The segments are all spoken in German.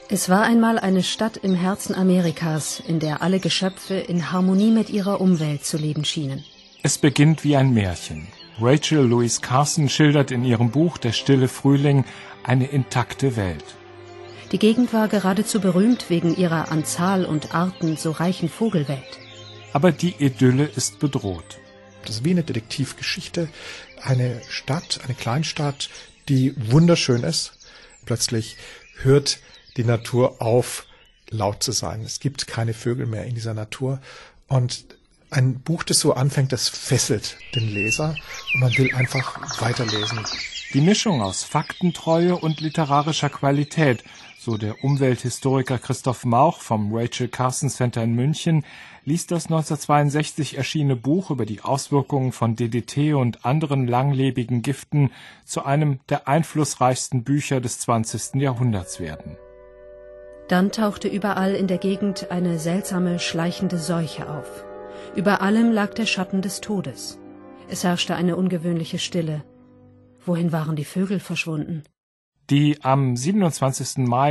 Es war einmal eine Stadt im Herzen Amerikas, in der alle Geschöpfe in Harmonie mit ihrer Umwelt zu leben schienen. Es beginnt wie ein Märchen. Rachel Louise Carson schildert in ihrem Buch »Der stille Frühling« eine intakte Welt. Die Gegend war geradezu berühmt wegen ihrer an Zahl und Arten so reichen Vogelwelt. Aber die Idylle ist bedroht. Das ist wie eine Detektivgeschichte. Eine Stadt, eine Kleinstadt, die wunderschön ist. Plötzlich hört die Natur auf, laut zu sein. Es gibt keine Vögel mehr in dieser Natur. Und ein Buch, das so anfängt, das fesselt den Leser und man will einfach weiterlesen. Die Mischung aus Faktentreue und literarischer Qualität, so der Umwelthistoriker Christoph Mauch vom Rachel Carson Center in München, ließ das 1962 erschienene Buch über die Auswirkungen von DDT und anderen langlebigen Giften zu einem der einflussreichsten Bücher des 20. Jahrhunderts werden. Dann tauchte überall in der Gegend eine seltsame, schleichende Seuche auf. Über allem lag der Schatten des Todes. Es herrschte eine ungewöhnliche Stille. Wohin waren die Vögel verschwunden? Die am 27. Mai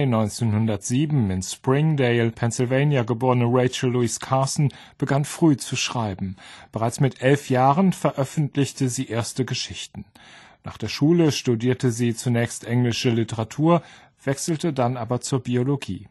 1907 in Springdale, Pennsylvania geborene Rachel Louise Carson begann früh zu schreiben. Bereits mit 11 Jahren veröffentlichte sie erste Geschichten. Nach der Schule studierte sie zunächst englische Literatur, wechselte dann aber zur Biologie.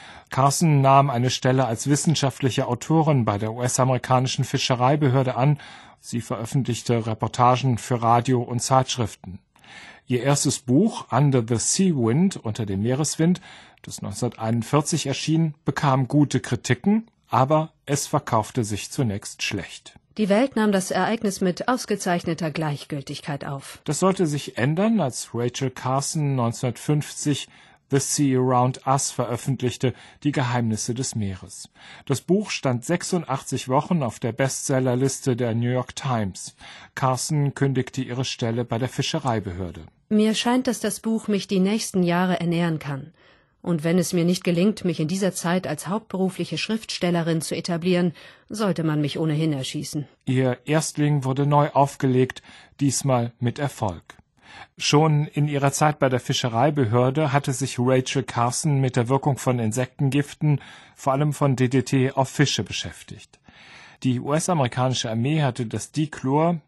Carson nahm eine Stelle als wissenschaftliche Autorin bei der US-amerikanischen Fischereibehörde an. Sie veröffentlichte Reportagen für Radio und Zeitschriften. Ihr erstes Buch, Under the Sea Wind, unter dem Meereswind, das 1941 erschien, bekam gute Kritiken, aber es verkaufte sich zunächst schlecht. Die Welt nahm das Ereignis mit ausgezeichneter Gleichgültigkeit auf. Das sollte sich ändern, als Rachel Carson 1950 The Sea Around Us veröffentlichte, die Geheimnisse des Meeres. Das Buch stand 86 Wochen auf der Bestsellerliste der New York Times. Carson kündigte ihre Stelle bei der Fischereibehörde. Mir scheint, dass das Buch mich die nächsten Jahre ernähren kann. Und wenn es mir nicht gelingt, mich in dieser Zeit als hauptberufliche Schriftstellerin zu etablieren, sollte man mich ohnehin erschießen. Ihr Erstling wurde neu aufgelegt, diesmal mit Erfolg. Schon in ihrer Zeit bei der Fischereibehörde hatte sich Rachel Carson mit der Wirkung von Insektengiften, vor allem von DDT, auf Fische beschäftigt. Die US-amerikanische Armee hatte das Dichlor,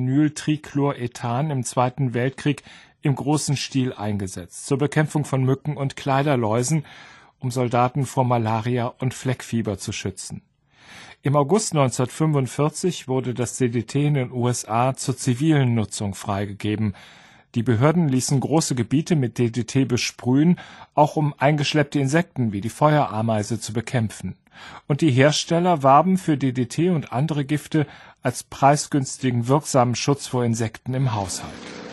Diphenyltrichlorethan, im Zweiten Weltkrieg im großen Stil eingesetzt, zur Bekämpfung von Mücken und Kleiderläusen, um Soldaten vor Malaria und Fleckfieber zu schützen. Im August 1945 wurde das DDT in den USA zur zivilen Nutzung freigegeben. Die Behörden ließen große Gebiete mit DDT besprühen, auch um eingeschleppte Insekten wie die Feuerameise zu bekämpfen. Und die Hersteller warben für DDT und andere Gifte als preisgünstigen, wirksamen Schutz vor Insekten im Haushalt.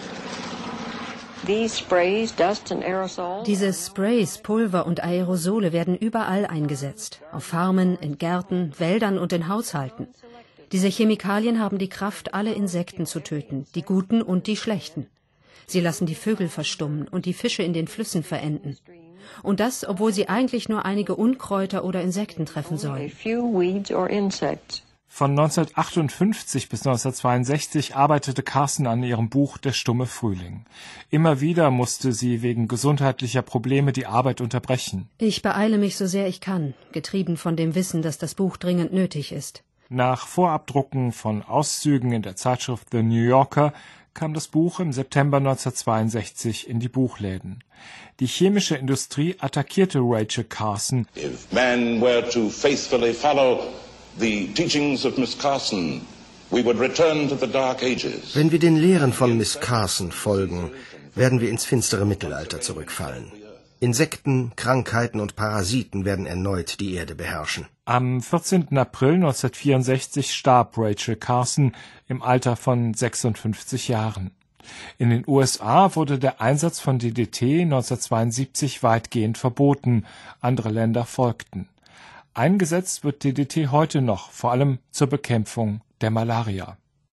Diese Sprays, Pulver und Aerosole werden überall eingesetzt. Auf Farmen, in Gärten, Wäldern und in Haushalten. Diese Chemikalien haben die Kraft, alle Insekten zu töten, die guten und die schlechten. Sie lassen die Vögel verstummen und die Fische in den Flüssen verenden. Und das, obwohl sie eigentlich nur einige Unkräuter oder Insekten treffen sollen. Von 1958 bis 1962 arbeitete Carson an ihrem Buch »Der stumme Frühling«. Immer wieder musste sie wegen gesundheitlicher Probleme die Arbeit unterbrechen. Ich beeile mich so sehr ich kann, getrieben von dem Wissen, dass das Buch dringend nötig ist. Nach Vorabdrucken von Auszügen in der Zeitschrift The New Yorker kam das Buch im September 1962 in die Buchläden. Die chemische Industrie attackierte Rachel Carson. If man were to faithfully follow the teachings of Miss Carson, we would return to the Dark Ages. Wenn wir den Lehren von Miss Carson folgen, werden wir ins finstere Mittelalter zurückfallen. Insekten, Krankheiten und Parasiten werden erneut die Erde beherrschen. Am 14. April 1964 starb Rachel Carson im Alter von 56 Jahren. In den USA wurde der Einsatz von DDT 1972 weitgehend verboten. Andere Länder folgten. Eingesetzt wird DDT heute noch, vor allem zur Bekämpfung der Malaria.